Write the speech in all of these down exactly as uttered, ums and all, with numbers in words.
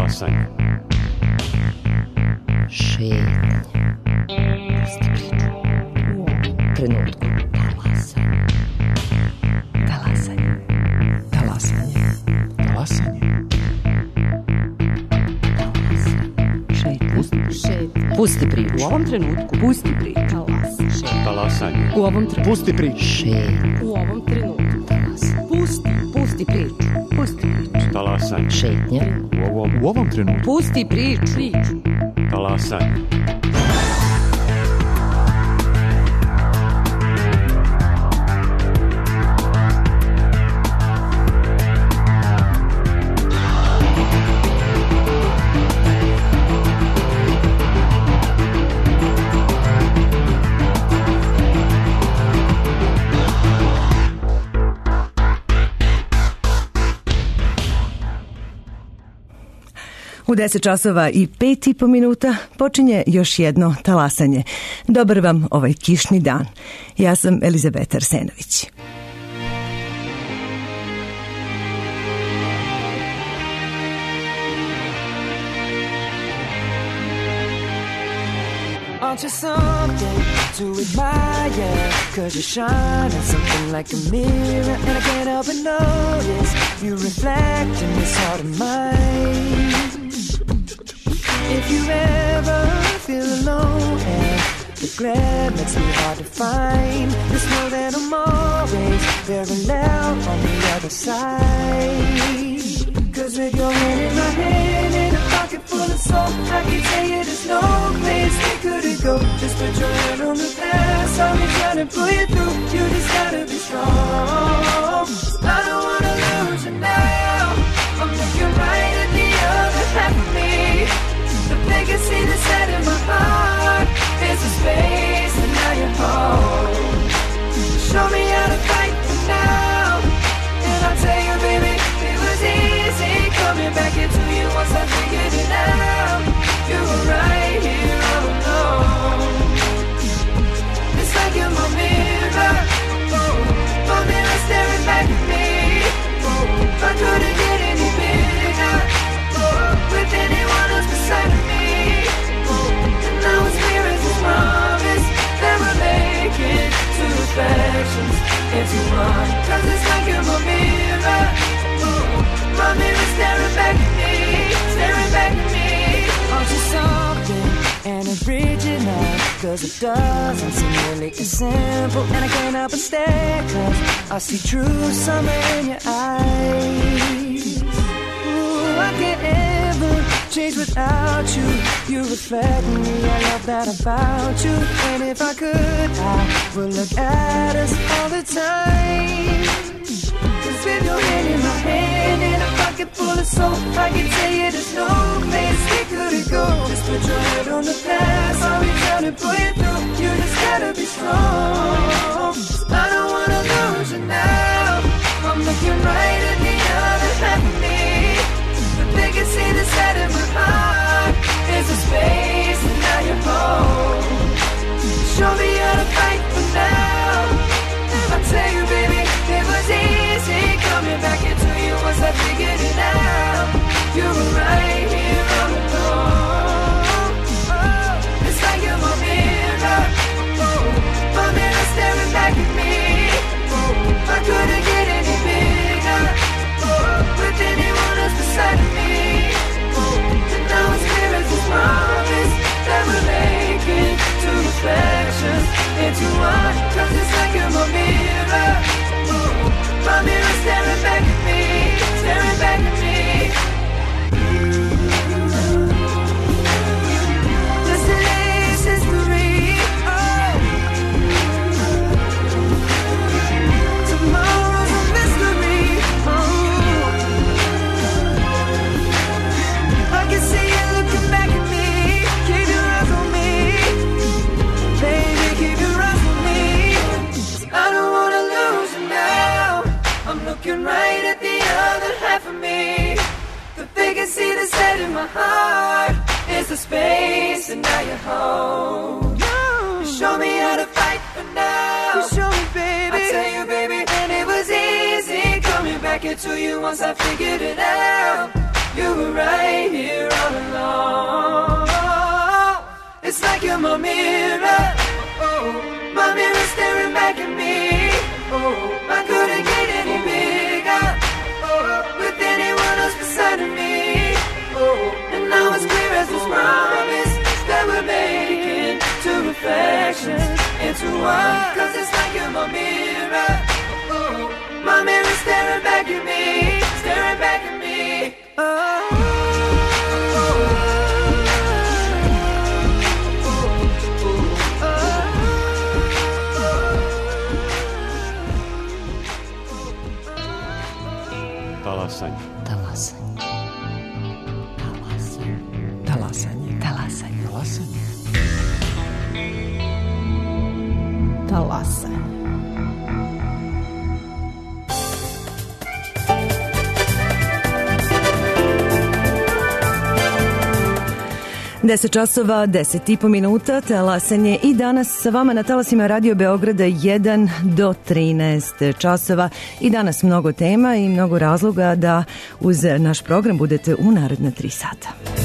Talasanje. Šetnje. Pusti priču. U ovom trenutku. Talasanje. Talasanje. Talasanje. Talasanje. Šetnje. Pusti priču. U ovom trenutku. Pusti priču. Talasanje. U ovom trenutku. Pusti priču. Šetnje. U ovom trenutku. Talasanje. Pusti. Pusti priču. Pusti priču. Talasanje. Šetnje. U ovom, U ovom trenutku. Pusti priču. Priču. talasanje. U deset časova i pet i po minuta počinje još jedno talasanje. Dobar vam ovaj kišni dan. Ja sam Elizabeta Arsenović. Aren't you something to admire? Cause you shine on something like a mirror, and I can't help but notice you reflect in this heart of mine. If you ever feel alone and the glare makes me hard to find, just know that I'm always very loud on the other side. Cause with your hand in my hand and a pocket full of soul, I can tell you there's no place we couldn't go. Just put your hand on the past, I'll be trying to pull you through. You just gotta be strong. I don't wanna lose you now. I'm looking right at the other half of me. The vacancy that's set in my heart is a space, and now you're home. Show me how to fight for now, and I'll tell you, baby, it was easy coming back into you once I figured it out. You were right here all alone. It's like you're my mirror, oh, my mirror staring back at me. Oh, I couldn't get any bigger, oh, with anyone else beside of me. Oh, and now it's clear as a promise that we're making two reflections into one. Cause it's like you're my mirror, oh, my mirror staring back at me, staring back at me. Aren't you something and original? Cause it doesn't seem really as simple, and I can't help but stare, cause I see true summer in your eyes. Ooh, I can't ever change without you. You reflect me, I love that about you. And if I could, I would look at us all the time. Cause with your hand in my hand and a pocket full of soul, I can tell you there's no place we couldn't go. Just put your head on the past, I'll be trying to pull you through. You just gotta be strong. I don't wanna lose you now. I'm looking right at the other half of me. The vacancy that's set in my heart is a space, and now you're home. Show me how to fight for now, and I'll tell you, baby, it was easy coming back into you once I figured it out. You were right here all alone. Oh, it's like you're my mirror, oh, my mirror staring back at me. Oh, I couldn't get any bigger, oh, with anyone else beside of me. Oh, and now it's clear as a promise that we're making two reflections into one. Cause it's like you're my mirror, oh, my mirror staring back at me, staring back at me. Yesterday's history, oh. Tomorrow's a mystery, oh. I can see you looking back at me. Keep your eyes on me, baby, keep your eyes on me. I don't wanna lose you now. I'm looking right at the other half of me. The vacancy that's set in my heart is the space, and now you're home. You show me how to fight for now. You show me, baby. I tell you, baby, and it was easy coming back into you once I figured it out. You were right here all along. It's like you're my mirror. Oh, my mirror staring back at me. Oh, I couldn't get any bigger. Oh, with anyone else beside of me. Oh, and now it's clear as this promise that we're making two reflections into one. Cause it's like you're my mirror. Oh, my mirror staring back at me, staring back at me. Oh. Talasanje. Talasanje. Talasanje. Talasanje. Talasanje. Talasanje. Talasanje. deset časova, deset i po minuta, talasanje i danas sa vama na talasima Radio Beograda jedan do trinaest časova i danas mnogo tema i mnogo razloga da uz naš program budete u naredna tri sata.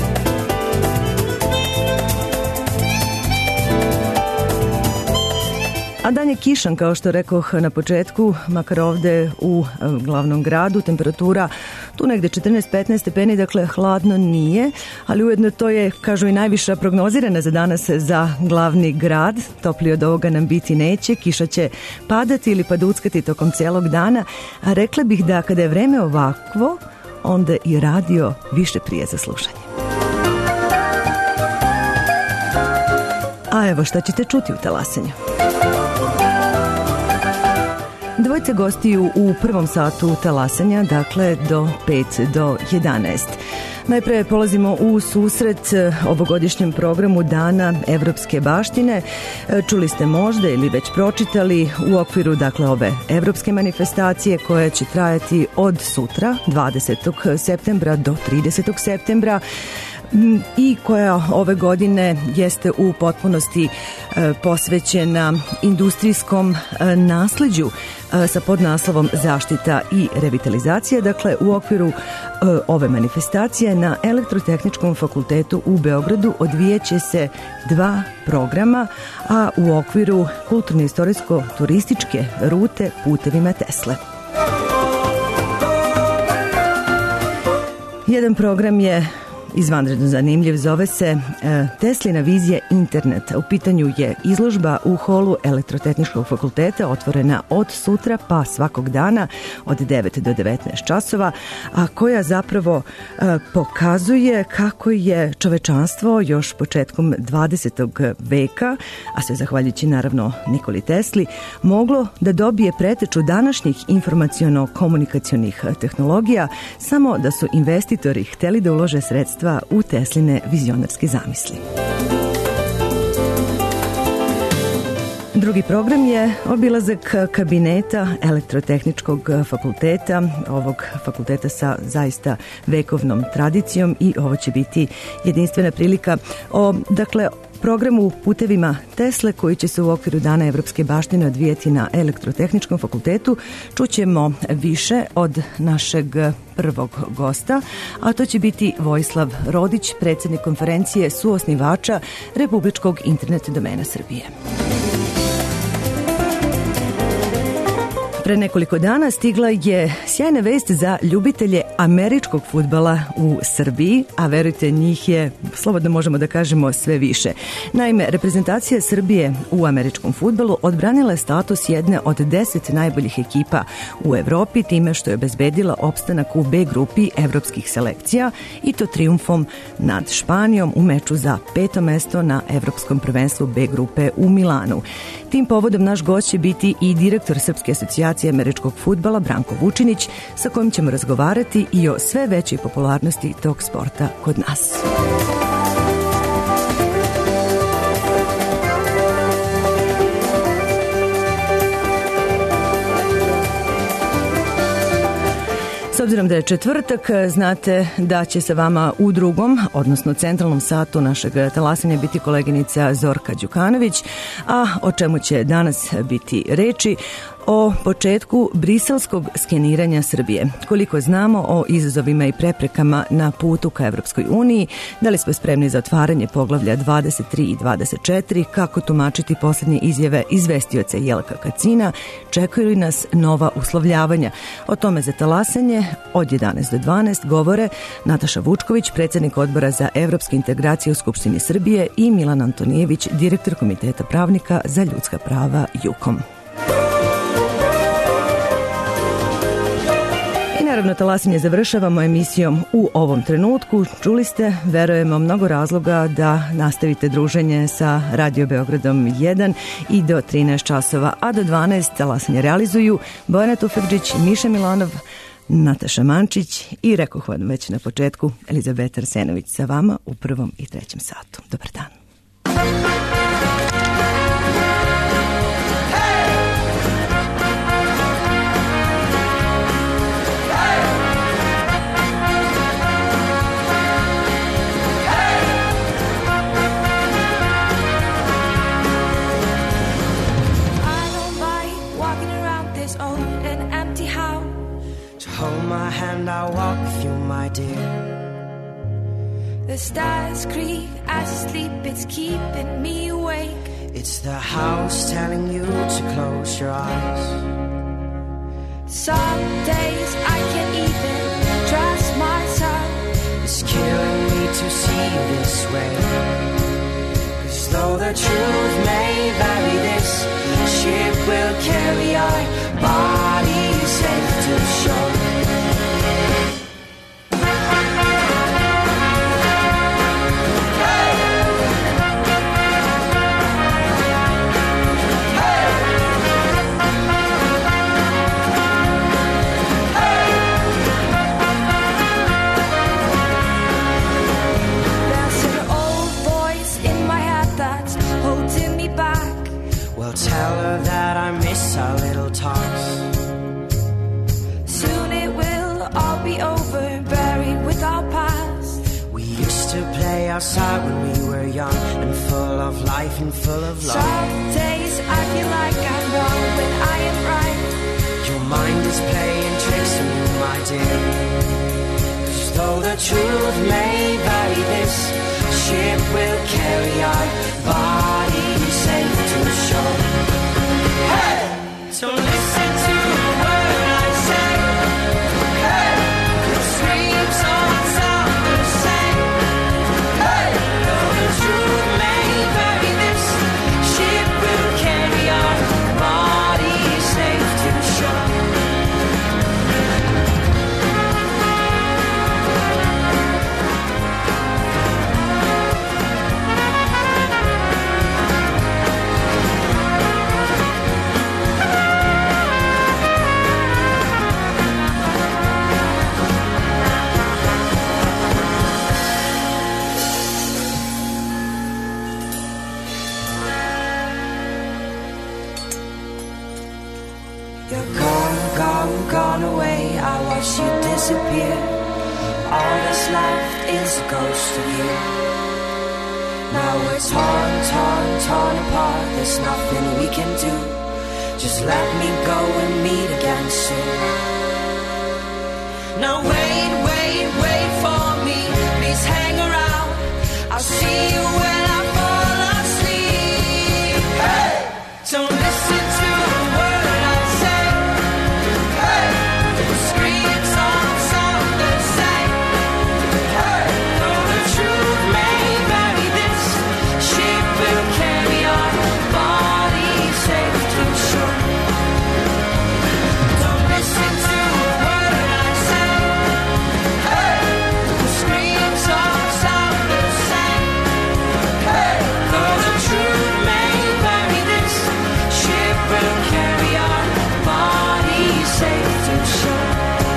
A dan je kišan, kao što rekoh na početku, makar ovde u glavnom gradu, temperatura tu negde četrnaest do petnaest stepeni, dakle hladno nije, ali ujedno to je, kažu, i najviša prognozirana za danas za glavni grad. Toplije od ovoga nam biti neće, kiša će padati ili paduckati tokom celog dana, a rekla bih da kada je vreme ovakvo, onda i radio više prije za slušanje. A evo šta ćete čuti u talasanju. Dvojice gostiju u prvom satu talasanja, dakle do pet do jedanaest. Najpre polazimo u susret ovogodišnjem programu Dana evropske baštine. Čuli ste možda ili već pročitali u okviru, dakle, ove evropske manifestacije koja će trajati od sutra, dvadesetog septembra do tridesetog septembra, i koja ove godine jeste u potpunosti e, posvećena industrijskom e, nasleđu e, sa podnaslovom Zaštita i revitalizacija. Dakle, u okviru e, ove manifestacije na Elektrotehničkom fakultetu u Beogradu odvijeće se dva programa, a u okviru kulturno-istorijsko-turističke rute Putevima Tesle. Jedan program je izvanredno zanimljiv, zove se e, Teslina vizija interneta. U pitanju je izložba u holu Elektrotehničkog fakulteta, otvorena od sutra pa svakog dana od devet do devetnaest časova, a koja zapravo e, pokazuje kako je čovečanstvo još početkom dvadesetog veka, a sve zahvaljujući naravno Nikoli Tesli, moglo da dobije preteču današnjih informaciono-komunikacionih tehnologija, samo da su investitori hteli da ulože sredstva u Tesline vizionarske zamisli. Drugi program je obilazak kabineta Elektrotehničkog fakulteta, ovog fakulteta sa zaista vekovnom tradicijom, i ovo će biti jedinstvena prilika o, dakle, programu Putevima Tesle koji će se u okviru Dana evropske baštine odvijeti na Elektrotehničkom fakultetu. Čućemo više od našeg prvog gosta, a to će biti Vojislav Rodić, predsjednik konferencije suosnivača Republičkog internet domena Srbije. Pre nekoliko dana stigla je sjajna vest za ljubitelje američkog fudbala u Srbiji, a verujte, njih je, slobodno možemo da kažemo, sve više. Naime, reprezentacija Srbije u američkom fudbalu odbranila je status jedne od deset najboljih ekipa u Evropi time što je obezbedila opstanak u B grupi evropskih selekcija, i to trijumfom nad Španijom u meču za peto mesto na evropskom prvenstvu B grupe u Milanu. Tim povodom naš gost će biti i direktor Srpske asocijacije američkog fudbala Branko Vučinić, sa kojim ćemo razgovarati i o sve većoj popularnosti tog sporta kod nas. S obzirom da je četvrtak, znate da će sa vama u drugom, odnosno centralnom satu našeg talasanja biti koleginica Zorka Đukanović, a o čemu će danas biti reči? o početku briselskog skeniranja Srbije. Koliko znamo o izazovima i preprekama na putu ka Evropskoj uniji, da li smo spremni za otvaranje poglavlja dvadeset tri i dvadeset četiri, kako tumačiti posljednje izjave izvestioca Jelka Kacina, čekaju li nas nova uslovljavanja. O tome za talasanje od jedanaest do dvanaest govore Nataša Vučković, predsjednik odbora za evropske integracije u Skupštini Srbije, i Milan Antonijević, direktor Komiteta pravnika za ljudska prava JUKOM. Naravno, talasanje završavamo emisijom u ovom trenutku. Čuli ste, verujemo, mnogo razloga da nastavite druženje sa Radio Beogradom jedan i do trinaest časova, a do dvanaest talasanje realizuju Bojana Tufekđić, Miša Milanov, Nataša Mančić i, rekoh vam već na početku, Elizabeta Arsenović sa vama u prvom i trećem satu. Dobar dan. I'll walk with you, my dear. The stars creak as you sleep, it's keeping me awake. It's the house telling you to close your eyes. Some days I can't even trust myself. It's killing me to see you this way. 'Cause though the truth may vary, this ship will carry our bodies safe to shore. Tell her that I miss our little talks. Soon it will all be over, buried with our past. We used to play outside when we were young and full of life and full of love. Some days I feel like I'm wrong when I am right. Your mind is playing tricks on you, my dear. 'Cause though the truth may vary, this ship will carry our bodies safe to shore. Hey! So listen to the word I say. Hey! The screams all sound the same. Hey! Though the truth may vary, this ship will carry our bodies safe to shore. Gone away, I watch you disappear. All that's left is a ghost of you. Now we're torn, torn, torn apart. There's nothing we can do. Just let me go and meet again soon. Now wait, wait, wait for me. Please hang around. I'll see you when I fall asleep. Hey! Don't listen to the word I say. Screams all sound the same. Hey! Though the truth may vary, this ship will carry our bodies safe to shore. Don't listen to a word I say. Hey! The screams all sound the same. Hey! Though the truth may vary, this ship will carry our bodies safe to shore.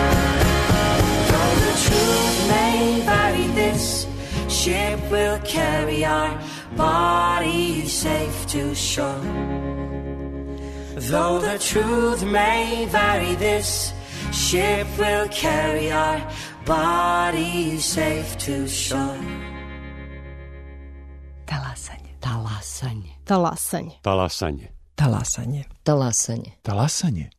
Ship will carry our bodies safe to shore. Though the truth may vary, this ship will carry our bodies safe to shore. Talasanje. Talasanje. Talasanje. Talasanje. Talasanje. Talasanje. Talasanje.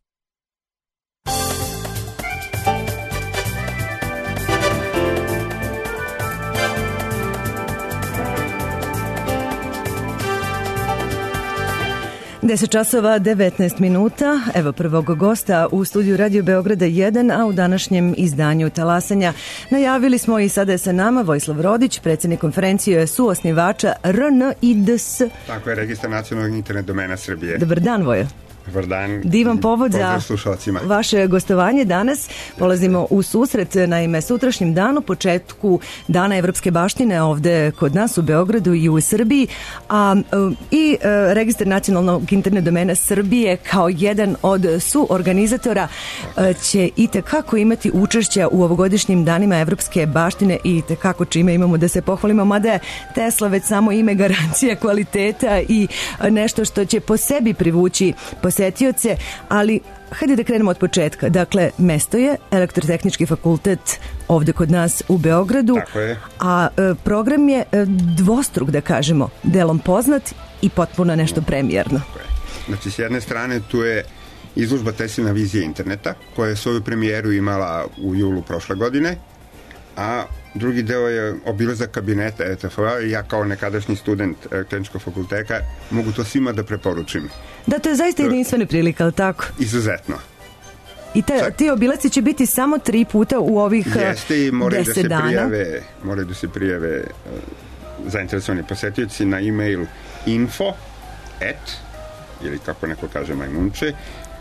deset časova devetnaest minuta, evo prvog gosta u studiju Radio Beograda jedan, a u današnjem izdanju Talasanja najavili smo i sada je sa nama Vojislav Rodić, predsjednik konferencije suosnivača R N I D S. Tako je, Registar nacionalnog internet domena Srbije. Dobar dan, Vojo. Dobar dan. Divan povod za vaše gostovanje danas. Polazimo u susret, naime, sutrašnjem danu, početku Dana Evropske baštine ovde kod nas u Beogradu i u Srbiji, a i Registar nacionalnog internet domena Srbije kao jedan od suorganizatora će i tekako imati učešća u ovogodišnjim danima Evropske baštine i tekako čime imamo da se pohvalimo, mada je Tesla već samo ime garancija kvaliteta i nešto što će po sebi privući posetioce, ali hajde da krenemo od početka. Dakle, mesto je Elektrotehnički fakultet ovde kod nas u Beogradu, a e, program je e, dvostruk, da kažemo, delom poznat i potpuno nešto premijerno. Znači, s jedne strane tu je izložba Teslina vizija interneta, koja je svoju premijeru imala u julu prošle godine, a drugi deo je obilazak kabineta E T F-a i ja kao nekadašnji student Elektrotehničkog fakulteta mogu to svima da preporučim. Da, to je zaista jedinstvena prilika, ali tako? Izuzetno. I te, ti obilaci će biti samo tri puta u ovih deset dana? Jeste i moraju da se prijave, moraju da se prijave uh, zainteresovani posetioci na e-mail info at, ili kako neko kaže majmunče,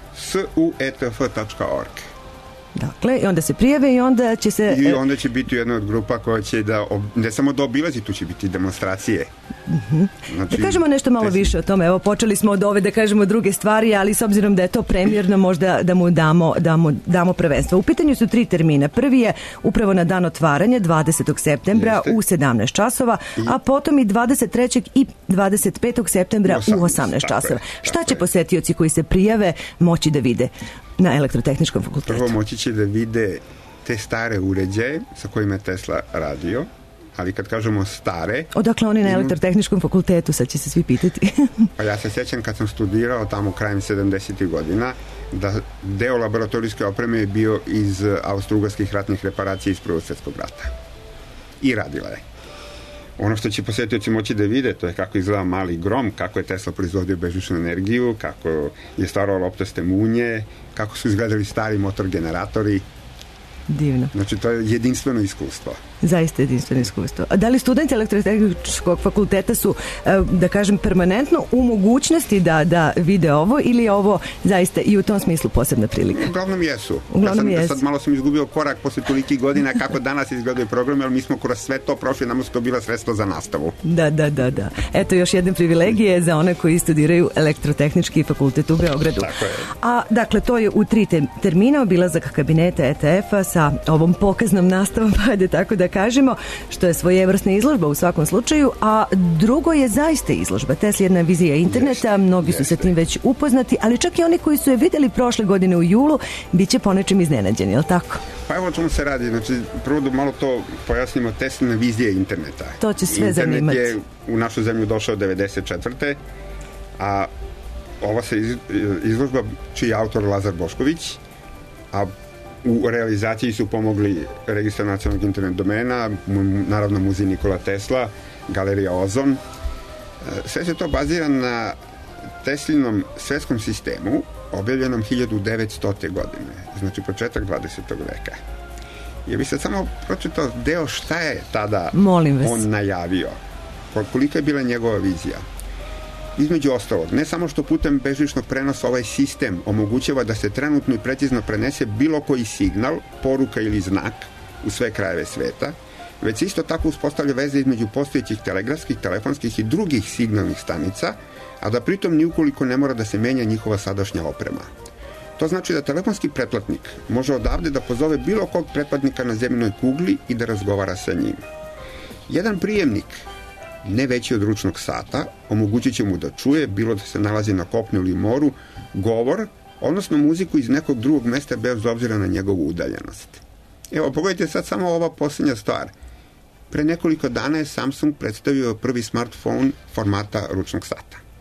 suetf tačka org. Dakle, i onda se prijave i onda će se... I onda će biti jedna od grupa koja će da, ne samo da obilazi, tu će biti demonstracije. Uh-huh. Znači, da kažemo nešto malo tesni. Više o tome. Evo, počeli smo od ove, da kažemo, druge stvari, ali s obzirom da je to premijerno, možda da mu damo, da mu damo prvenstvo. U pitanju su tri termina. Prvi je upravo na dan otvaranja, dvadesetog septembra Jeste. u sedamnaest časova, I... a potom i dvadeset trećeg i dvadeset petog septembra osamnaest, u osamnaest časova. Šta će posetioci koji se prijave moći da vide na Elektrotehničkom fakultetu? Prvo moći će da vide te stare uređaje sa kojima je Tesla radio, ali kad kažemo stare... Odakle oni na Elektrotehničkom fakultetu, sad će se svi pitati. Pa ja se sjećam kad sam studirao tamo krajem sedamdesetih godina, da deo laboratorijske opreme je bio iz austro-ugarskih ratnih reparacija iz Prvog svjetskog rata. I radila je. Ono što će posetioci moći da vide, to je kako izgleda mali grom, kako je Tesla proizvodio bežičnu energiju, kako je stvarao loptaste munje, kako su izgledali stari motor generatori. Divno. Znači, to je jedinstveno iskustvo. Zaista jedinstveno iskustvo. A da li studenti Elektrotehničkog fakulteta su, da kažem, permanentno u mogućnosti da, da vide ovo, ili je ovo zaista i u tom smislu posebna prilika? Uglavnom jesu. Uglavnom ja jesu. Sad malo sam izgubio korak posle tolikih godina kako danas izgledaju programi, ali mi smo kroz sve to prošli, nam su to bila sredstva za nastavu. Da, da, da, da. Eto još jedne privilegije za one koji studiraju Elektrotehnički fakultet u Beogradu. Tako je. A, dakle, to je u tri te, termina, obilazak kabineta E T F-a sa ovom pokaznom nastavom, pa da tako da kažemo, što je svojevrsna izložba u svakom slučaju, a drugo je zaista izložba. Tesla jedna vizija interneta, mnogi su sa tim već upoznati, ali čak i oni koji su je videli prošle godine u julu, bit će po nečem iznenađeni, je li tako? Pa evo o čemu se radi. Znači, prvo da malo to pojasnimo, Teslina vizija interneta. To će sve Internet zanimati. Internet je u našu zemlju došao devedeset četvrte a ova se izložba čiji je autor Lazar Bošković, a u realizaciji su pomogli Registar nacionalnog internet domena, naravno muzej Nikola Tesla, Galerija Ozon. Sve se to bazira na Teslinom svetskom sistemu, objavljenom hiljadu devetstote godine, znači početak dvadesetog veka. Ja bih sad samo pročitao deo šta je tada on najavio, kolika je bila njegova vizija. Između ostalog, ne samo što putem bežičnog prenosa ovaj sistem omogućava da se trenutno i precizno prenese bilo koji signal, poruka ili znak u sve krajeve sveta, već se isto tako uspostavlja veza između postojećih telegrafskih, telefonskih i drugih signalnih stanica, a da pritom niukoliko ne mora da se menja njihova sadašnja oprema. To znači da telefonski pretplatnik može odavde da pozove bilo kog pretplatnika na zemljinoj kugli i da razgovara sa njim. Jedan prijemnik, ne veći od ručnog sata, omogućit će mu da čuje, bilo da se nalazi na kopnu ili moru, govor, odnosno muziku iz nekog drugog mesta bez obzira na njegovu udaljenost. Evo, pogledajte sad samo ova posljednja stvar. Pre nekoliko dana je Samsung predstavio prvi smartphone formata ručnog sata.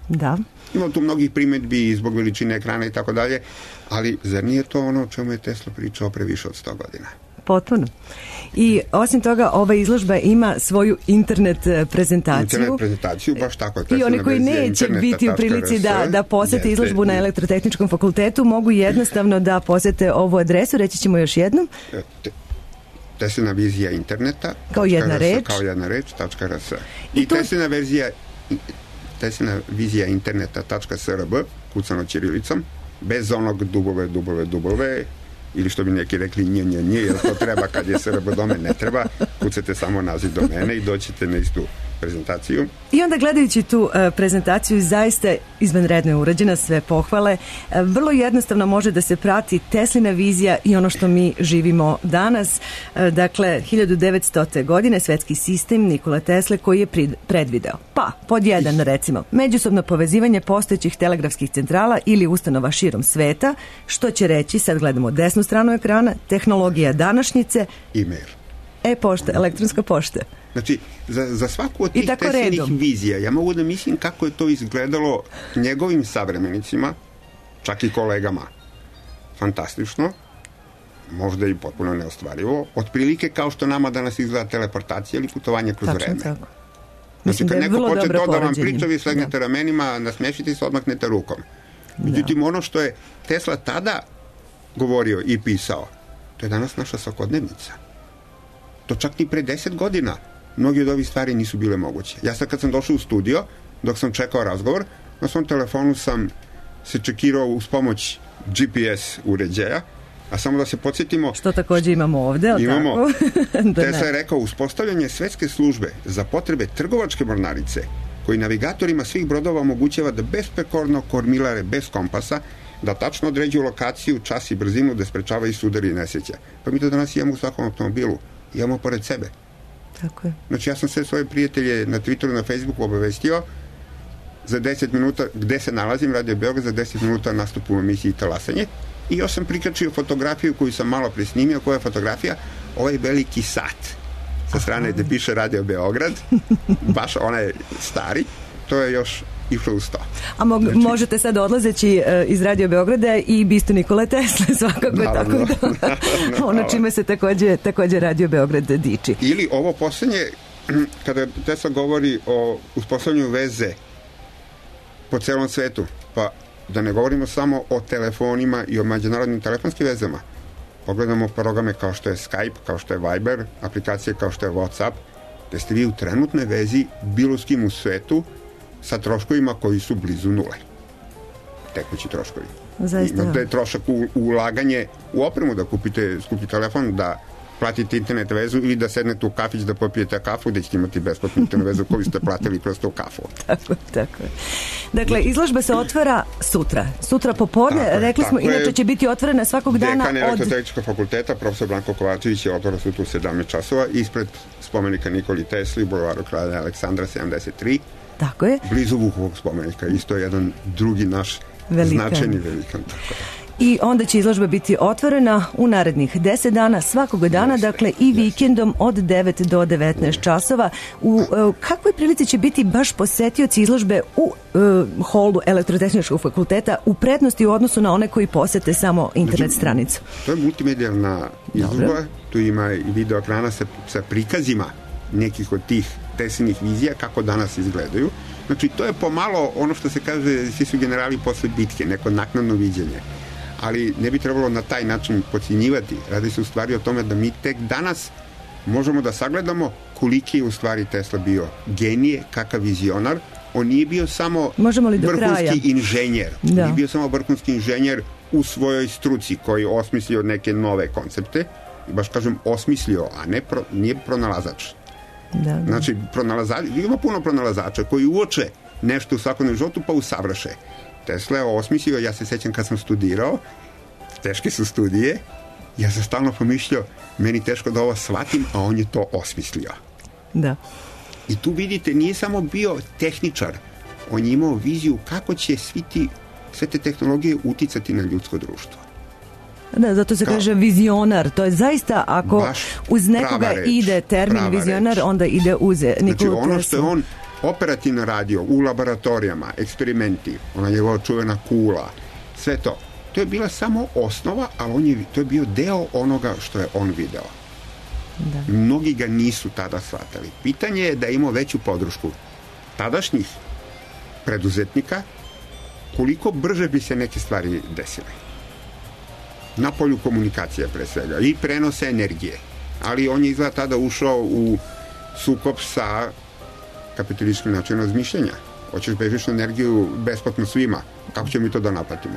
Da. Ima tu mnogih primedbi zbog veličine ekrana i tako dalje, ali zar nije to ono o čemu je Tesla pričao pre više od sto godina? Potpuno. I osim toga, ova izložba ima svoju internet prezentaciju. Internet prezentaciju, baš tako. I oni koji neće biti u prilici da, da posete izložbu na Elektrotehničkom fakultetu, mogu jednostavno da posete ovu adresu. Reći ćemo još jednom. Te, Teslina vizija interneta. Kao jedna reč. Kao jedna reč, tačka rs. I, I tu... Teslina verzija Teslina vizija interneta.srb, kucano ćirilicom, bez onog dubove, dubove, dubove, ili što bi neki rekli nje, nje, nje, jer to treba kad je srb domen, ne treba, kucate samo naziv domene i doćete na istu prezentaciju. I onda gledajući tu uh, prezentaciju, zaista izvanredno je urađena, sve pohvale. Uh, vrlo jednostavno može da se prati Teslina vizija i ono što mi živimo danas. Uh, dakle, hiljadu devetstote. godine svetski sistem Nikola Tesle koji je prid, predvideo. Pa, pod jedan recimo, međusobno povezivanje postojećih telegrafskih centrala ili ustanova širom sveta, što će reći, sad gledamo desnu stranu ekrana, tehnologija današnjice, e-mail. E-pošta, elektronska pošta. Znači, za, za svaku od tih Teslinih vizija, ja mogu da mislim kako je to izgledalo njegovim savremenicima, čak i kolegama. Fantastično, možda i potpuno neostvarivo, otprilike kao što nama danas izgleda teleportacija ili putovanje kroz Tačno, vreme. Tako. Znači, kad neko počne to da vam priča, vi slegnete da. ramenima, nasmešite se, odmaknete rukom. Međutim, ono što je Tesla tada govorio i pisao, to je danas naša svakodnevnica. To čak i pre deset godina mnogi od ovih stvari nisu bile moguće. Ja sad kad sam došao u studio, dok sam čekao razgovor, na svom telefonu sam se čekirao uz pomoć G P S uređaja, a samo da se podsjetimo... Što također imamo ovde, ali imamo, tako? da Tesla je rekao, uspostavljanje svetske službe za potrebe trgovačke mornarice, koji navigatorima svih brodova omogućava da besprekorno kormilare bez kompasa, da tačno određuju lokaciju, čas i brzinu, da sprečavaju sudari i nesreće. Pa mi to danas imamo u svakom automobilu. Imamo pored sebe. Tako je. Znači ja sam sve svoje prijatelje na Twitteru, na Facebooku obavestio za deset minuta gde se nalazim, Radio Beograd, za deset minuta nastupu u emisiji Talasanje i još sam prikačio fotografiju koju sam malo presnimio. Koja je fotografija? Ovaj veliki sat sa strane gde piše Radio Beograd, baš onaj stari, to je još išlo u sto. A mo- znači, možete sad odlazeći uh, iz Radio Beograda i bistu Nikole Tesle, svakako naravno, tako da naravno, ono čime se takođe, takođe Radio Beograd diči. Ili ovo poslednje, kada Tesla govori o uspostavljanju veze po celom svetu, pa da ne govorimo samo o telefonima i o međunarodnim telefonskim vezama, pogledamo programe kao što je Skype, kao što je Viber, aplikacije kao što je WhatsApp, da ste vi u trenutnoj vezi bilo s kim u svetu sa troškovima koji su blizu nule. Tekući troškovi. Zaista. Da je trošak u, u ulaganje u opremu, da kupite skupi telefon, da platite internet vezu ili da sednete u kafić da popijete kafu, da ćete imati besplatnu internet vezu koju ste platili kroz tu kafu. Tako, tako je. Dakle, izložba se otvara sutra. Sutra popodne, tako rekli smo, inače je, će biti otvorena svakog dana od... Dekan Elektrotehničkog fakulteta, profesor Branko Kovačević, je otvara sutra u sedamnaest časova ispred spomenika Nikoli Tesli, bulevaru Kralja Aleksandra sedamdeset tri. Tako je. Blizu Vukovog spomenika. Isto je jedan drugi naš velikan. Značajni velikan. Tako je. I onda će izložba biti otvorena u narednih deset dana, svakog dana, jeste, dakle i vikendom od devet do devetnaest časova. U uh, kakvoj prilici će biti baš posetioci izložbe u uh, holu Elektrotehničkog fakulteta u prednosti u odnosu na one koji posete samo internet znači, stranicu? To je multimedijalna izložba. Dobro. Tu ima i video ekrana sa, sa prikazima nekih od tih Teslinih vizija kako danas izgledaju. Znači to je pomalo ono što se kaže svi su generali posle bitke, neko naknadno viđenje. Ali ne bi trebalo na taj način podcjenjivati. Radi se u stvari o tome da mi tek danas možemo da sagledamo koliki je u stvari Tesla bio genije, kakav vizionar. On nije bio samo vrhunski kraja? inženjer. Da. Nije bio samo vrhunski inženjer u svojoj struci koji je osmislio neke nove koncepte. I baš kažem osmislio, a ne pro, nije pronalazač. Da, da. Znači, pronalazač, ima puno pronalazača koji uoče nešto u svakodnevnom životu pa usavrše. Tesla je osmislio, ja se sećam kad sam studirao, teške su studije, ja sam stalno pomišljao, meni teško da ovo shvatim, a on je to osmislio. Da. I tu vidite, nije samo bio tehničar, on je imao viziju kako će svi ti, sve te tehnologije uticati na ljudsko društvo. Da, zato se Kao, kaže vizionar. To je zaista, ako uz nekoga reč, ide termin vizionar, reč. onda ide uz Nikolu Znači, ono Teslu. što je on operativno radio u laboratorijama, eksperimenti, ona njegova čuvena kula, sve to. To je bila samo osnova, ali on je, to je bio deo onoga što je on video. Da. Mnogi ga nisu tada shvatali. Pitanje je da imao veću podršku tadašnjih preduzetnika, koliko brže bi se neke stvari desile. Na polju komunikacije pre svega i prenose energije. Ali on je izgleda tada ušao u sukob sa kapitalističkim načinom razmišljanja. Hoćeš bežičnu energiju besplatno svima. Kako ćemo mi to da naplatimo?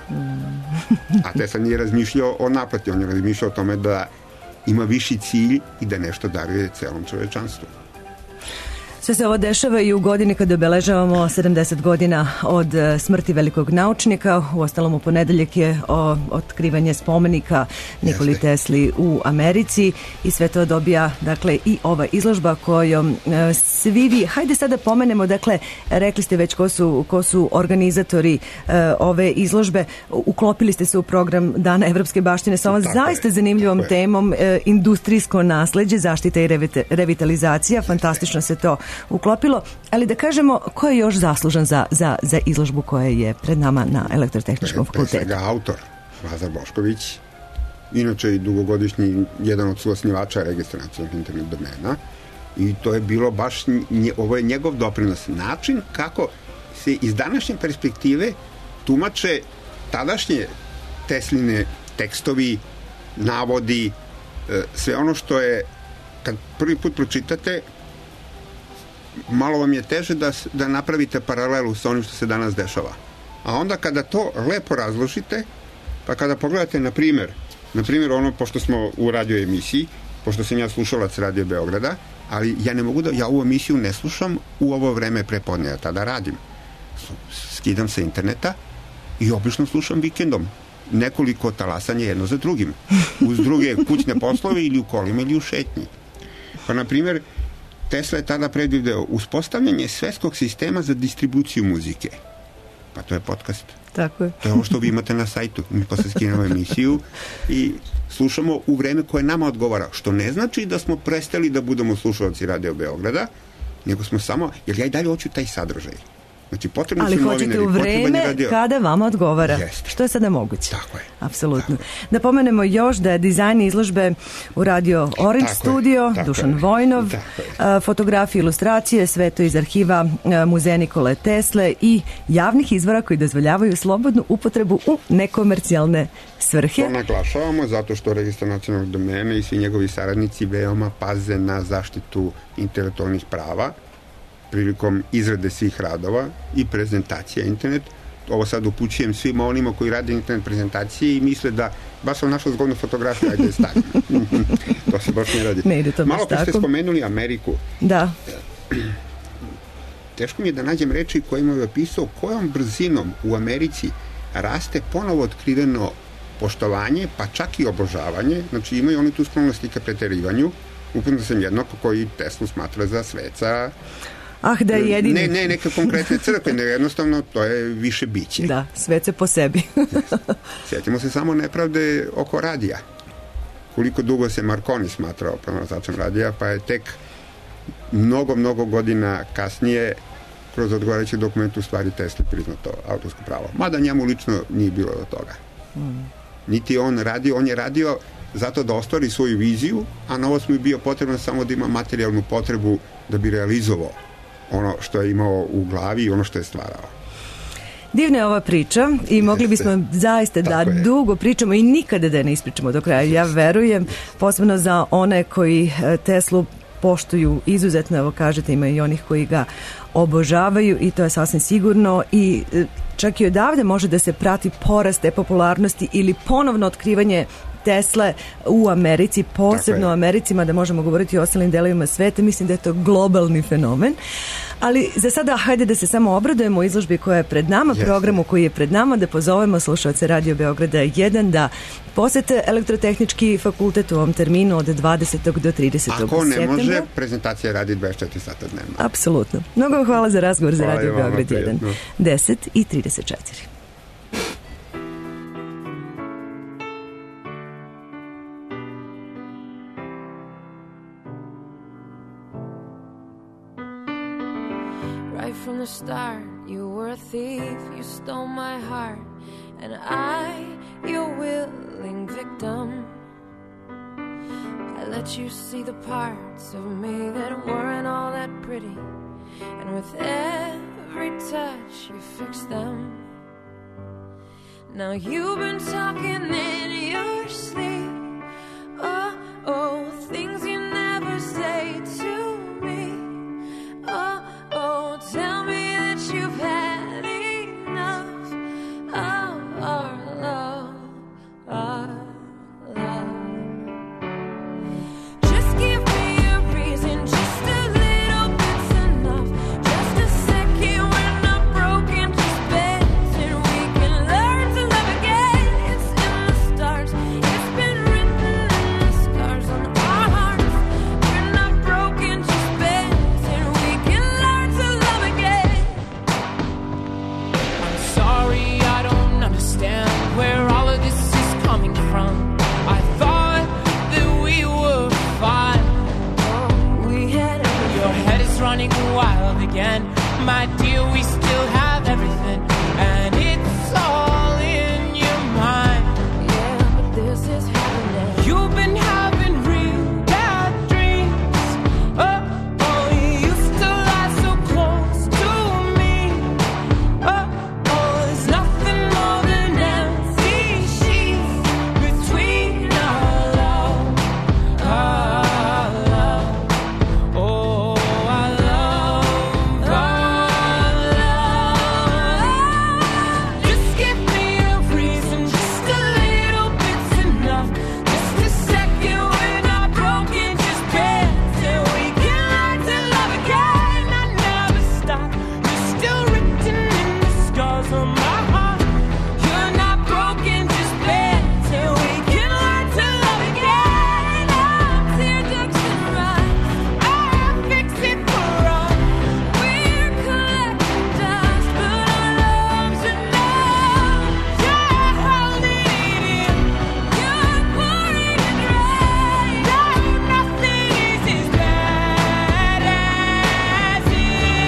A Tesla nije razmišljao o naplati, on je razmišljao o tome da ima viši cilj i da nešto daruje celom čovečanstvu. Sve se ovo dešava i u godini kada obeležavamo sedamdeset godina od smrti velikog naučnika. U ostalom u ponedeljak je o, otkrivanje spomenika Nikoli Jeste. Tesli u Americi i sve to dobija, dakle, i ova izložba kojom e, svi vi, hajde sada pomenemo, dakle, rekli ste već ko su, ko su organizatori e, ove izložbe, uklopili ste se u program Dana evropske baštine sa ovom zaista je. zanimljivom temom e, industrijsko nasleđe, zaštita i revite, revitalizacija, fantastično se to uklopilo, ali da kažemo ko je još zaslužan za, za, za izložbu koja je pred nama na Elektrotehničkom fakultetu. Pre svega autor, Lazar Bošković, inače i dugogodišnji jedan od suosnivača registracijog internet domena, i to je bilo baš, nje, ovo je njegov doprinos, način kako se iz današnje perspektive tumače tadašnje Tesline tekstovi, navodi, sve ono što je, kad prvi put pročitate, malo vam je teže da, da napravite paralelu sa onim što se danas dešava. A onda kada to lepo razložite, pa kada pogledate, na primjer, na primjer ono, pošto smo u radio emisiji, pošto sam ja slušalac Radio Beograda, ali ja ne mogu da, ja ovu emisiju ne slušam u ovo vreme prepodne, ja tada radim. Skidam sa interneta i obično slušam vikendom. Nekoliko talasanja jedno za drugim. Uz druge kućne poslove ili u kolima ili u šetnji. Pa, na primjer, Tesla je tada predvideo uspostavljanje svetskog sistema za distribuciju muzike. Pa to je podcast. Tako je. To je ovo što vi imate na sajtu. Mi posle skinemo emisiju i slušamo u vreme koje nama odgovara. Što ne znači da smo prestali da budemo slušalci Radio Beograda, nego smo samo, jer ja i dalje hoću taj sadržaj. Znači, potrebno ali su novinari. Ali hoćete u vreme kada vama odgovara. Jeste. Što je sada moguće. Tako je. Apsolutno. Tako je. Da pomenemo još da je dizajn izložbe u Radio Orange tako studio, je, Dušan je. Vojnov, a, fotografije, ilustracije, sve to iz arhiva a, Muzeja Nikole Tesle i javnih izvora koji dozvoljavaju slobodnu upotrebu u nekomercijalne svrhe. To naglašavamo zato što Registar nacionalnog domena i svi njegovi saradnici veoma paze na zaštitu intelektualnih prava prilikom izrade svih radova i prezentacija internet. Ovo sad upućujem svima onima koji rade internet prezentacije i misle da baš sam našao zgodnu fotografiju, ajde je stavim. To se baš ne radi. Ne ide to baš malo tako. Malo ste spomenuli Ameriku. Da. Teško mi je da nađem reči kojima je opisao kojom brzinom u Americi raste ponovo otkriveno poštovanje, pa čak i obožavanje. Znači imaju oni tu sklonosti ka preterivanju. Upravo sam jednog koji Teslu smatra za sveca. Ah, da je jedini. Ne, ne, neke konkretne crkve, ne, jednostavno to je više biće. Da, svece po sebi. Sjetimo se samo nepravde oko radija. Koliko dugo se Marconi smatrao pronalazačem radija, pa je tek mnogo, mnogo godina kasnije kroz odgovarajući dokument u stvari Tesla priznato autorsko pravo. Mada njemu lično nije bilo do toga. Mm. Niti on radio, on je radio zato da ostvari svoju viziju, a novo mu je bio potrebno samo da ima materijalnu potrebu da bi realizovao ono što je imao u glavi i ono što je stvarao. Divna je ova priča i mogli bismo zaista da dugo pričamo i nikada da ne ispričamo do kraja. Ja verujem, posebno za one koji Teslu poštuju izuzetno, evo kažete, ima i onih koji ga obožavaju i to je sasvim sigurno i čak i odavde može da se prati porast te popularnosti ili ponovno otkrivanje Tesle u Americi, posebno u Americi, da možemo govoriti o ostalim delovima sveta. Mislim da je to globalni fenomen. Ali za sada hajde da se samo obradujemo izložbi koja je pred nama, yes. programu koji je pred nama, da pozovemo slušalce Radio Beograda jedan da posete Elektrotehnički fakultet u ovom terminu od dvadesetog do tridesetog Ako ne septembra. Može, prezentacija radi dvadeset četiri sata dnevno. Apsolutno. Mnogo vam hvala za razgovor za hvala Radio Beograd jedan. deset i trideset četiri. right from the start. You were a thief, you stole my heart, and I, your willing victim. I let you see the parts of me that weren't all that pretty, and with every touch you fixed them. Now you've been talking in your sleep, oh, oh, things you never say to me. Oh, oh, tell me that you've had enough of our love, our love. Just give me a reason, just a little bit's enough. Just a second, we're not broken, just bent, and we can learn to love again. It's in the stars, it's been written in the scars on our hearts. We're not broken, just bent, and we can learn to love again. I'm sorry, I don't understand where all of this is coming from. I thought that we were fine. We had Your head is running wild again. My dear, we still have everything, and it's all in your mind. yeah, but this is happening. You've been having real bad dreams. Oh, oh, you used to lie so close to me. Oh, oh, there's nothing more than empty sheets between our love, our love. Oh, our love, our love. Just give me a reason, just a little bit's enough. Just a second, we're not broken, just bent, and we can learn to love again. I never stop. You're still written in the scars on my heart. You're not broken, just bent, and we can learn to love again. Our tear ducts and rise, I'll fix it for us. We're collecting dust, but our love's enough. You're holding it in, you're pouring it dry. No, nothing is as bad as it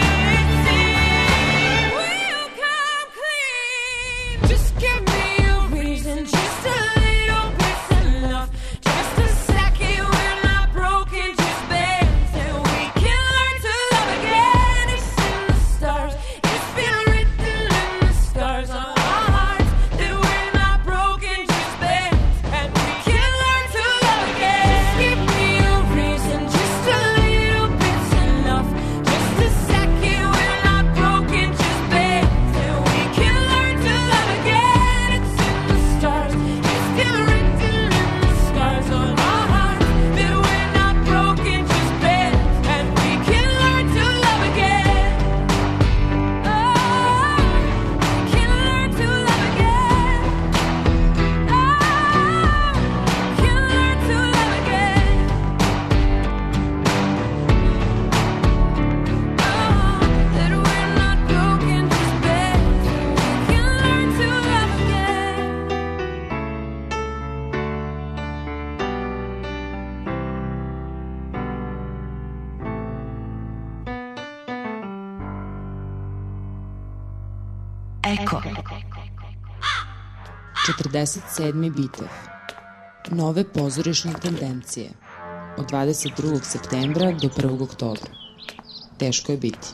seems. We'll come clean. Just give me a reason, just a little bit's enough. Just a second, we're not broken, just bent, and we can learn to love again. It's in the stars, it's been written in the scars on our hearts that we're not broken, just bent, and we can learn to love again. Just give me a reason, just a little bit's enough. Just a second, we're not broken, just bent, and we can learn to love again. It's in the stars, it's been written in the scars on our hearts that we're not broken, just bent, and we can learn to love again. Oh, we can learn to love again. Oh, we can learn to love again. Oh, that we're not broken, just bent, and we can learn to love again. Eko. četrdeset sedmi Bitev. Nove pozorišne tendencije. Od dvadeset drugog septembra do prvog oktobra. Teško je biti.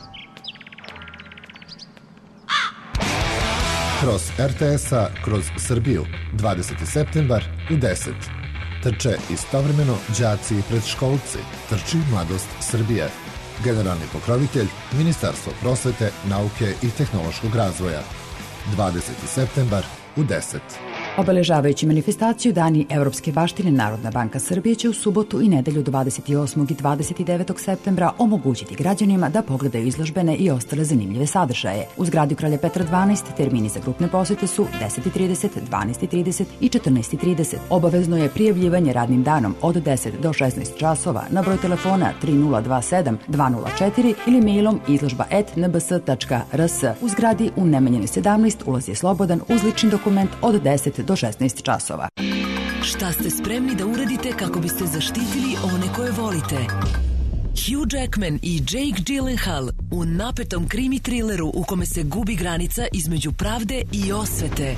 Kroz R T S-a, kroz Srbiju, dvadeseti septembar u deset. Trče istovremeno đaci i predškolci. Trči Mladost Srbije. Generalni pokrovitelj Ministarstvo prosvete, nauke i tehnološkog razvoja. dvadeseti septembar u deset. Obeležavajući manifestaciju Dani evropske baštine, Narodna banka Srbije će u subotu i nedelju dvadeset osmog i dvadeset devetog septembra omogućiti građanima da pogledaju izložbene i ostale zanimljive sadržaje. U zgradi Kralja Petra dvanaest termini za grupne posete su deset i trideset, dvanaest i trideset i četrnaest i trideset. Obavezno je prijavljivanje radnim danom od deset do šesnaest časova na broj telefona tri nula dva sedam dva nula četiri ili mailom izložba et n b s tačka r s. U zgradi u Nemanjini sedamnaest ulaz je slobodan uz lični dokument od deset do šesnaest časova. Šta ste spremni da uradite kako biste zaštitili one koje volite? Hugh Jackman i Jake Gyllenhaal u napetom krimi trileru u kome se gubi granica između pravde i osvete.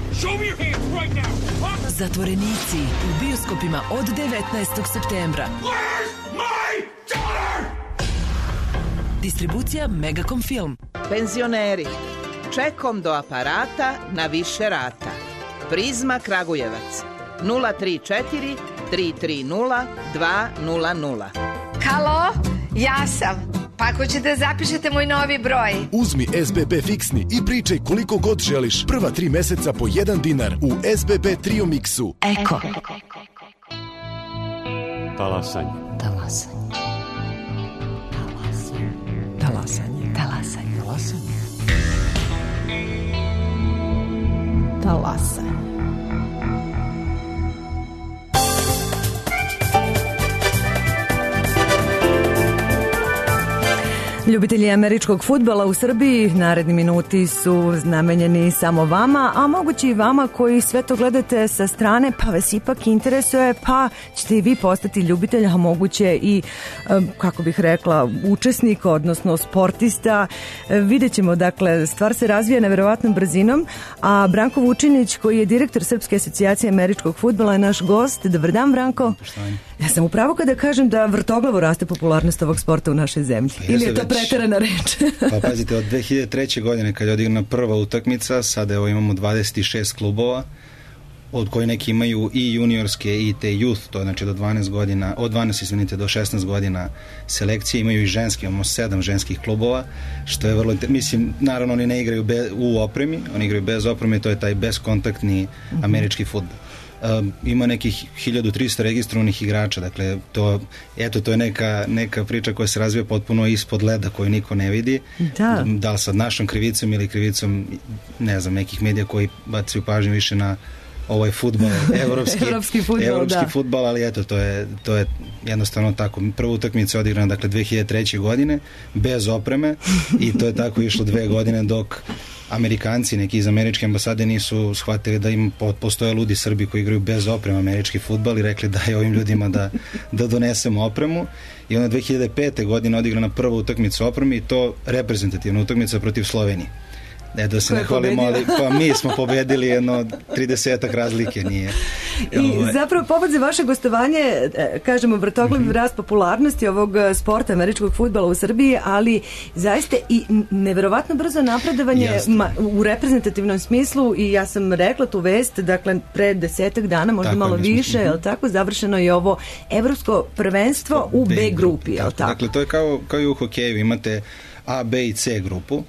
Zatvorenici u bioskopima od devetnaestog septembra. Distribucija Megacom Film. Penzioneri, čekom do aparata na više rata. Prizma Kragujevac nula tri četiri tri tri nula dva nula nula. Halo, ja sam. Pa ako ćete zapišete moj novi broj. Uzmi S B B fiksni i pričaj koliko god želiš. Prva tri meseca po jedan dinar u S B B Trio Mixu. Eko. Talasanje. Talasanje. Talasanje. Talasanje. Talasanje. Talasanje. Ljubitelji američkog fudbala u Srbiji, naredni minuti su namenjeni samo vama, a moguće i vama koji sve to gledate sa strane, pa vas ipak interesuje, pa ćete i vi postati ljubitelj, a moguće i, kako bih rekla, učesnik, odnosno sportista. Vidjet ćemo, dakle, stvar se razvija neverovatnom brzinom, a Branko Vučinić, koji je direktor Srpske asocijacije američkog fudbala, je naš gost. Dobar dan, Branko. Poštovanje. Ja sam upravo kada kažem da vrtoglavo raste popularnost ovog sporta u našoj zemlji. Pa Ili je to već, preterana reč? Pa pazite, od dve hiljade treće. godine kad je odigrana prva utakmica, sada evo imamo dvadeset šest klubova, od koji neki imaju i juniorske i te youth, to je znači do dvanaest godina, od dvanaest izvinite do šesnaest godina selekcije, imaju i ženski, imamo sedam ženskih klubova, što je vrlo, mislim, naravno oni ne igraju be, u opremi, oni igraju bez opreme, to je taj beskontaktni američki fudbal. Um, ima nekih hiljadu trista registrovanih igrača, dakle to, eto, to je neka, neka priča koja se razvija potpuno ispod leda koju niko ne vidi, da, da li sad našom krivicom ili krivicom, ne znam, nekih medija koji bacaju pažnju više na ovaj fudbal, evropski, evropski fudbal, evropski da. fudbal, ali eto, to je, to je jednostavno tako. Prva utakmica je odigrana, dakle, dve hiljade treće. godine, bez opreme, i to je tako išlo dve godine dok Amerikanci, neki iz američke ambasade, nisu shvatili da im postoje ludi Srbi koji igraju bez opreme američki fudbal i rekli da je ovim ljudima da, da donesemo opremu. I onda dve hiljade pete. godine odigrana prva utakmica opreme, i to reprezentativna utakmica protiv Slovenije. Ne da se ne hvalimo, ali pa mi smo pobedili jedno tridesetak razlike, nije. I ovaj. Zapravo povod za vaše gostovanje, kažemo, vrtoglav mm-hmm. rast popularnosti ovog sporta američkog fudbala u Srbiji, ali zaista i neverovatno brzo napredovanje ma, u reprezentativnom smislu, i ja sam rekla tu vest, dakle, pre desetak dana, možda tako, malo više, je li tako, završeno je ovo evropsko prvenstvo u B, B grupi, je li tako? Dakle, to je kao, kao i u hokeju, imate A, B i C grupu.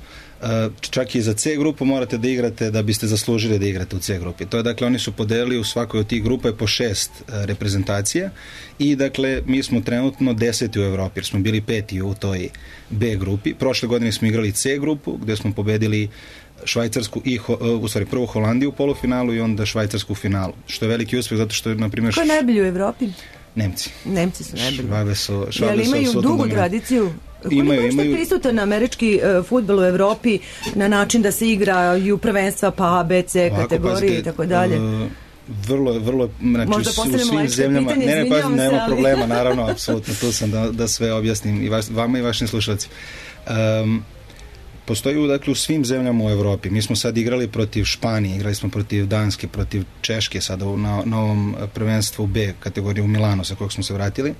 Čak i za C grupu morate da igrate da biste zaslužili da igrate u C grupi. To je, dakle, oni su podelili u svakoj od tih grupa po šest reprezentacija, i dakle mi smo trenutno deseti u Evropi, jer smo bili peti u toj B grupi. Prošle godine smo igrali C grupu, gde smo pobedili Švajcarsku i, u stvari, prvo Holandiju u polufinalu i onda Švajcarsku u finalu, što je veliki uspeh, zato što je, na primjer, ko je najbolji u Evropi? Nemci. Nemci su najbolji. Švabe su, švabe Jel imaju su dugu tradiciju? Imaju, Koliko je prisutan američki uh, fudbal u Evropi na način da se igra i u prvenstva pa A, B, C kategorije i tako dalje? Uh, vrlo, vrlo, znači, možda u svim zemljama, pitanje, ne, ne, pa, nema ali... problema, naravno, apsolutno, tu sam da, da sve objasnim i vas, vama i vašim slušalcima. Um, postoji, dakle, u svim zemljama u Evropi. Mi smo sad igrali protiv Španije, igrali smo protiv Danske, protiv Češke, sada na, na ovom prvenstvu B kategorije u Milanu, sa kojeg smo se vratili,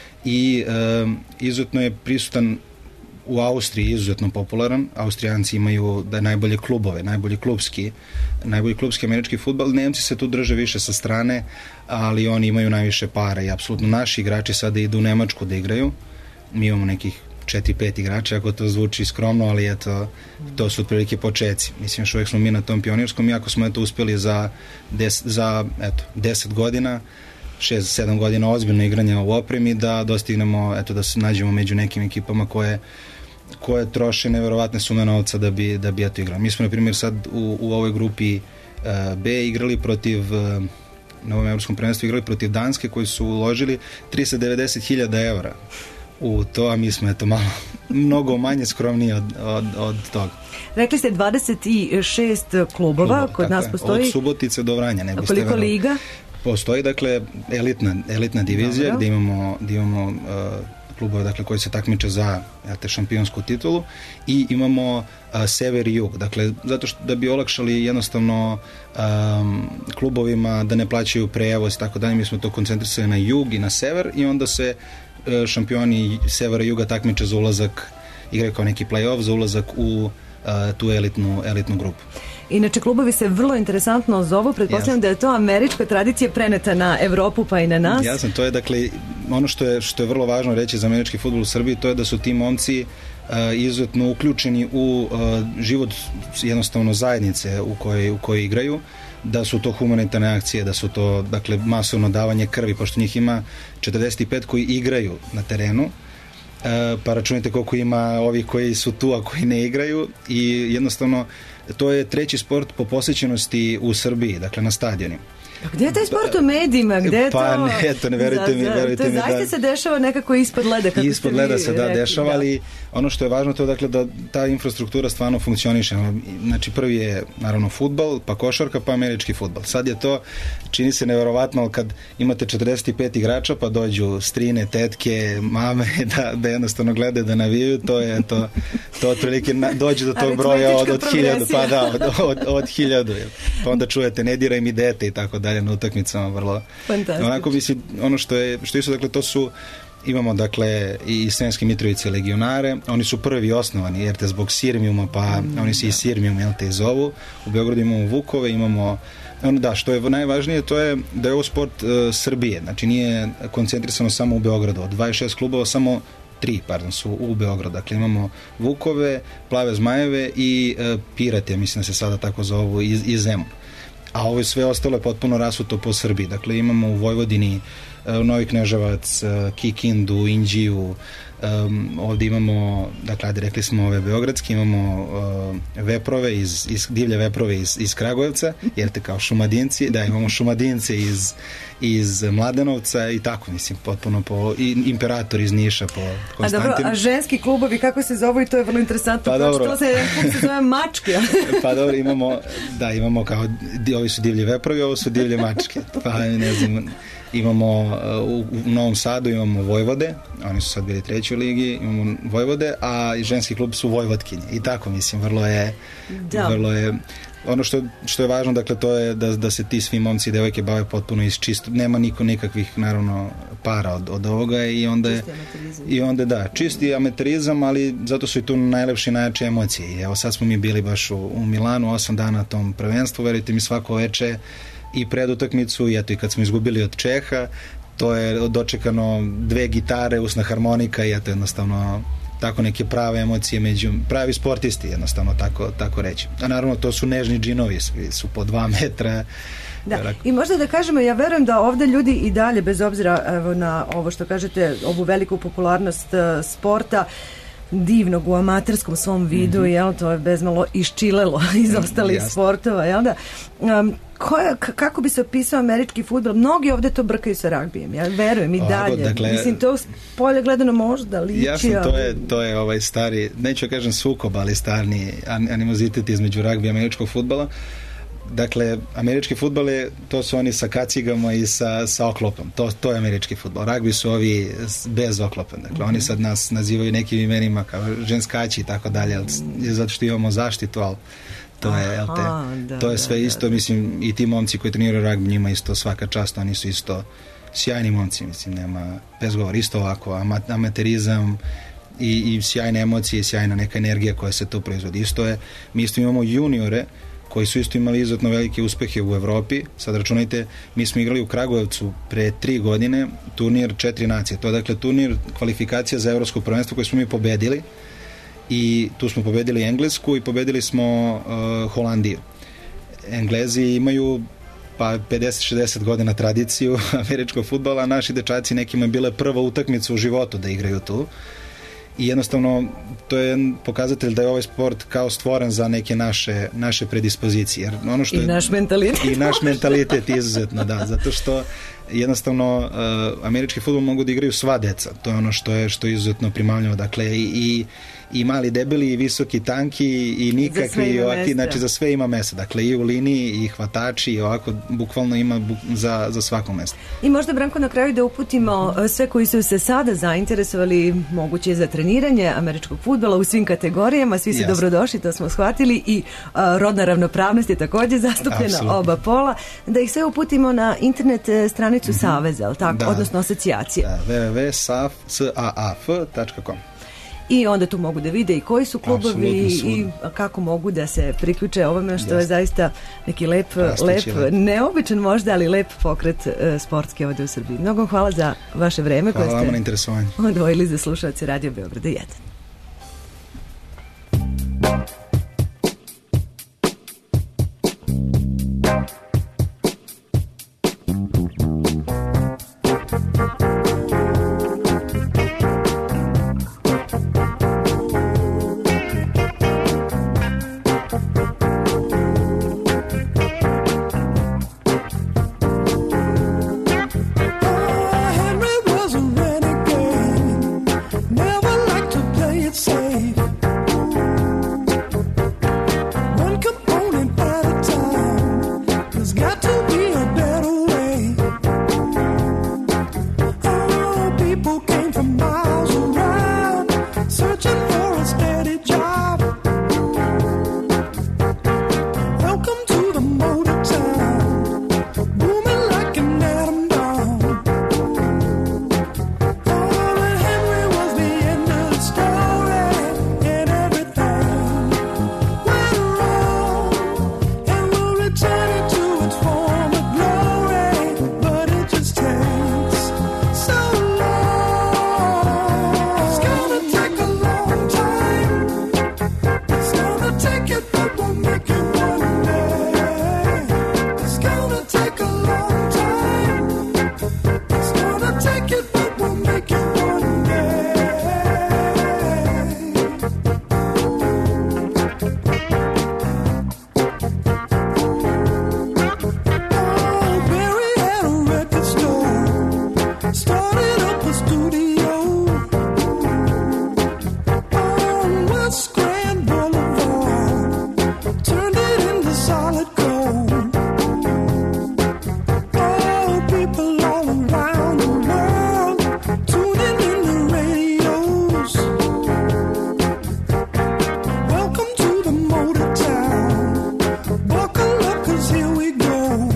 i um, izuzetno je prisutan u Austriji, izuzetno popularan. Austrijanci imaju da najbolje klubove, najbolji klubski, najbolji klubski američki fudbal. Nemci se tu drže više sa strane, ali oni imaju najviše para, i apsolutno naši igrači sada idu u Nemačku da igraju. Mi imamo nekih četiri pet igrača, ako to zvuči skromno, ali eto, to su otprilike počeci. Mislim, još uvijek smo mi na tom pionirskom, iako smo eto uspjeli za, des, za eto, deset godina, šest sedam godina ozbiljno igranja u opremi, da dostignemo, eto, da se nađemo među nekim ekipama koje koje troše neverovatne sume novca da bi, da bi eto igrali. Mi smo, na primjer, sad u, u ovoj grupi uh, B igrali protiv, uh, na ovom evropskom prvenstvu igrali protiv Danske, koji su uložili tristo devedeset hiljada evra u to, a mi smo eto malo, mnogo manje skromniji od, od, od toga. Rekli ste dvadeset šest klubova, Kluba, kod nas postoji. Od Subotice do Vranja. Ne a koliko verovali. Liga? Postoji, dakle, elitna, elitna divizija. Dobro. gde imamo, gde imamo uh, klubova, dakle, koji se takmiče za te, šampionsku titulu, i imamo a, sever i jug, dakle, zato što da bi olakšali jednostavno a, klubovima da ne plaćaju prevoz i tako dalje, mi smo to koncentrisali na jug i na sever, i onda se a, šampioni severa i juga takmiče za ulazak, igraju kao neki play-off za ulazak u a, tu elitnu, elitnu grupu. Inače, klubovi se vrlo interesantno zovu, pretpostavljam yes. da je to američka tradicija preneta na Evropu pa i na nas. Jasno, to je, dakle, ono što je, što je vrlo važno reći za američki fudbal u Srbiji, to je da su ti momci uh, izuzetno uključeni u uh, život jednostavno zajednice u kojoj, u kojoj igraju, da su to humanitarne akcije, da su to, dakle, masovno davanje krvi, pošto njih ima četrdeset pet koji igraju na terenu, uh, pa računajte koliko ima ovih koji su tu, a koji ne igraju, i jednostavno to je treći sport po posjećenosti u Srbiji, dakle na stadionima. A gdje je taj sport u medijima? Gdje je pa to? ne, to ne verujte mi, verujte mi da... To zaista se dešava nekako ispod leda, kako ispod leda se da rekli, dešava, da. Ali ono što je važno to je, dakle, da ta infrastruktura stvarno funkcioniše. Znači, prvi je naravno fudbal, pa košarka, pa američki fudbal. Sad je to, čini se neverovatno kad imate četrdeset pet igrača, pa dođu strine, tetke, mame, da, da jednostavno gledaju, da navijaju, to je to, to otprilike dođe do tog broja od, od hiljadu, pa da, od, od, od hiljadu. Pa onda čujete, ne diraj mi dete i tako dalje na utakmicama, vrlo. Fantastično. Onako mislim, ono što je, što isto, dakle, to su, imamo, dakle, i Sremske Mitrovice legionare, oni su prvi osnovani, jer te zbog Sirmijuma, pa mm, oni se da. i Sirmijum, jel te, i zovu. U Beogradu imamo Vukove, imamo, ono, da, što je najvažnije, to je da je ovo sport uh, Srbije, znači nije koncentrisano samo u Beogradu, od dvadeset šest klubova samo tri, pardon, su u Beogradu. Dakle, imamo Vukove, Plave zmajeve i uh, Pirate, mislim da se sada tako zovu, iz, iz Zemun. A ovo sve ostalo je potpuno rasuto po Srbiji. Dakle, imamo u Vojvodini uh, Novi Kneževac, uh, Kikindu, Inđiju, um, ovdje imamo, dakle, ajde, rekli smo ove beogradske, imamo uh, veprove, iz, iz, divlje veprove iz, iz Kragujevca, jer te kao Šumadinci, da, imamo Šumadince iz, iz Mladenovca i tako, mislim, potpuno po, i Imperator iz Niša po Konstantinu. A dobro, a ženski klubovi, kako se zovu, i to je vrlo interesantno. Pa dobro. To se, kako se zove mačke. Pa dobro, imamo, da, imamo kao, ovi su divlje veprovi, ovo su divlje mačke. Pa ne znam, imamo u, u Novom Sadu imamo Vojvode, oni su sad bili treći u ligi, imamo Vojvode, a i ženski klub su Vojvodkinje. I tako, mislim, vrlo je, da. vrlo je, ono što, što je važno, dakle, to je da, da se ti svi momci i devojke bave potpuno iz čisto, nema niko nikakvih, naravno, para od, od ovoga, i onda je, i onda da, čisti amaterizam, ali zato su i tu najlepše i najjače emocije. I evo, sad smo mi bili baš u, u Milanu, osam dana na tom prvenstvu, verujte mi, svako veče i pred utakmicu, i eto, i kad smo izgubili od Čeha, to je dočekano dve gitare, usna harmonika, i eto, jednostavno tako neke prave emocije među, pravi sportisti, jednostavno tako, tako reći. A naravno, to su nežni džinovi, svi su po dva metra. Da. I možda da kažemo, ja verujem da ovde ljudi i dalje, bez obzira, evo, na ovo što kažete, ovu veliku popularnost uh, sporta, divnog u amaterskom svom vidu, mm-hmm. jel, to je bezmalo iščilelo iz ostalih Jasne. sportova, jel da? Um, koja, kako bi se opisao američki fudbal? Mnogi ovde to brkaju sa ragbijem, ja verujem i dalje. Ovako, dakle, mislim, to polje gledano možda liči. Jasno, to je, to je ovaj stari, neću kažem sukob, ali stari animozitet između ragbija i američkog fudbala. Dakle, američki fudbal je, to su oni sa kacigama i sa, sa oklopom. To, to je američki fudbal. Ragbi su ovi bez oklopa. Dakle, mm-hmm. oni sad nas nazivaju nekim imenima kao ženskači i tako dalje, zato što imamo zaštitu, ali to je, Aha, te, da, to je sve da, isto, da, mislim, i ti momci koji treniraju ragbi, njima isto svaka čast, oni su isto sjajni momci, mislim, nema bez govora, isto ovako, amaterizam i, i sjajne emocije, sjajna neka energija koja se tu proizvodi. Isto je, mi isto imamo juniore koji su isto imali izuzetno velike uspehe u Evropi. Sad računajte, mi smo igrali u Kragujevcu pre tri godine turnir četiri nacije. To je, dakle, turnir kvalifikacija za evropsko prvenstvo koje smo mi pobedili, i tu smo pobedili Englesku i pobedili smo uh, Holandiju. Englezi imaju pa pedeset šezdeset godina tradiciju američkog fudbala, a naši dečaci nekima je bila prva utakmica u životu da igraju tu. I jednostavno, to je pokazatelj da je ovaj sport kao stvoren za neke naše, naše predispozicije. Jer ono što I naš mentalitet. I naš mentalitet izuzetno, da. Zato što jednostavno uh, američki fudbal mogu da igraju sva deca. To je ono što je što je izuzetno primamljivo. Dakle, i, i, i mali debeli, i visoki tanki, i nikakvi, i ovaki, znači za sve ima mesta. Dakle, i u liniji, i hvatači, i ovako, bukvalno ima buk, za, za svako mesto. I možda, Branko, na kraju da uputimo sve koji su se sada zainteresovali moguće za treniranje američkog fudbala u svim kategorijama, svi su Jasne. dobrodošli, to smo shvatili, i uh, rodna ravnopravnost je također zastupljena, Apsolutno. oba pola, da ih sve uputimo na internet stranicu mm-hmm. Saveza, ali tako, Da. odnosno asocijacije. Da, w w w tačka saaf tačka com. I onda tu mogu da vide i koji su klubovi Apsolutno i kako mogu da se priključe ovome, što je Jasne. zaista neki lep, Rastući lep, lep. neobičan možda, ali lep pokret uh, sportski ovdje u Srbiji. Mnogo hvala za vaše vreme Hvala koje vama na ste interesovanju. odvojili za slušalce Radio Beograda jedan. Henry was a renegade, never liked to play it safe. One component at a time, there's got to be a better way. Oh, people came from miles around, searching for a steady job. Welcome to the motor town, booming like an atom bomb. Oh, and Henry was the end of the story, and everything went wrong. And we'll return it to its former glory, but it just takes so long. It's gonna take a long time. It's gonna take it, but we'll make it one day. It's gonna take a long time. It's gonna take it, but we'll make it one day. Oh, Barry had a record store, started up a studio on West Grand Boulevard, turned it into solid gold. Oh, people all around the world tuning in the radios. Welcome to the motor town. Buckle up, 'cause here we go.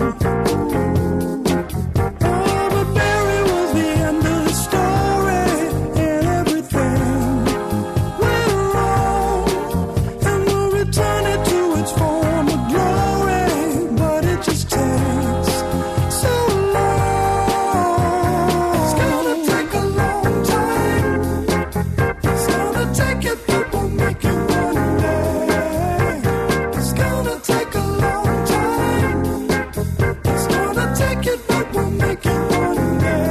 Oh, but Barry was the end of the story, and everything went wrong. And we'll return it to its former glory, but it just takes so long. It's gonna take a long time. It's gonna take it, but we'll make it one day. It's gonna take a long time. It's gonna take it, but we'll make it one day.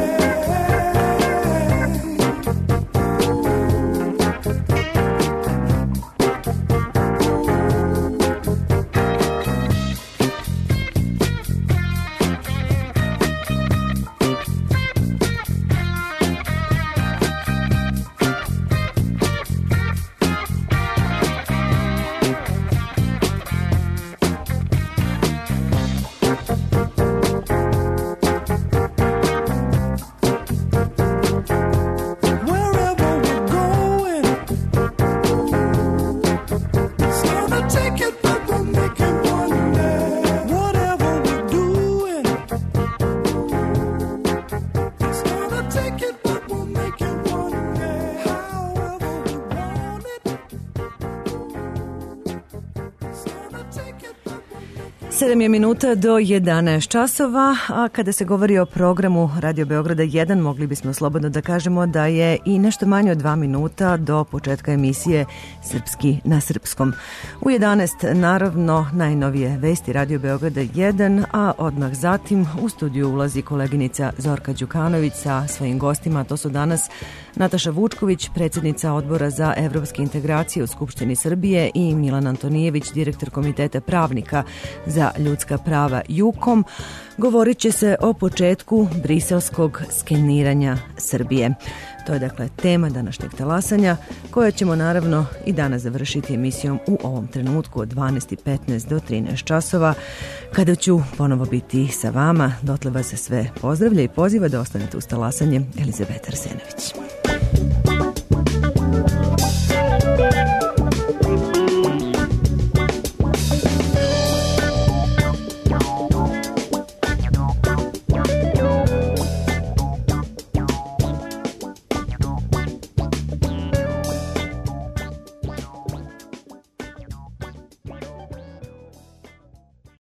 Wherever we're going, it's gonna take it, but we'll make it one day. Whatever we're doing, it's gonna take it, but we'll make it one day. However we want it, it's gonna take it, but sedam je minuta do jedanaest časova, a kada se govori o programu Radio Beograda jedan, mogli bismo slobodno da kažemo da je i nešto manje od dva minuta do početka emisije Srpski na srpskom. U jedanaest naravno najnovije vesti Radio Beograda jedan, a odmah zatim u studiju ulazi koleginica Zorka Đukanović sa svojim gostima. To su danas Nataša Vučković, predsjednica Odbora za evropske integracije u Skupštini Srbije, i Milan Antonijević, direktor Komiteta pravnika za za ljudska prava Jukom, govorit će se o početku briselskog skeniranja Srbije. To je dakle tema današnjeg talasanja, koja ćemo naravno i danas završiti emisijom u ovom trenutku od dvanaest i petnaest do trinaest časova, kada ću ponovo biti sa vama. Dotle vas se sve pozdravlja i poziva da ostanete uz talasanje. Elizabeta Arsenović.